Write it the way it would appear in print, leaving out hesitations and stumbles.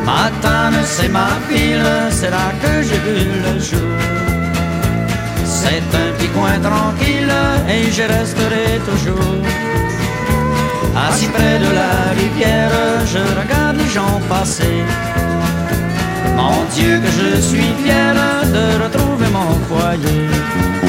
Matane, c'est ma ville, c'est là que j'ai vu le jour. C'est un petit coin tranquille et j'y resterai toujours. Assis près de la rivière, je regarde les gens passer. Mon Dieu que je suis fier de retrouver mon foyer.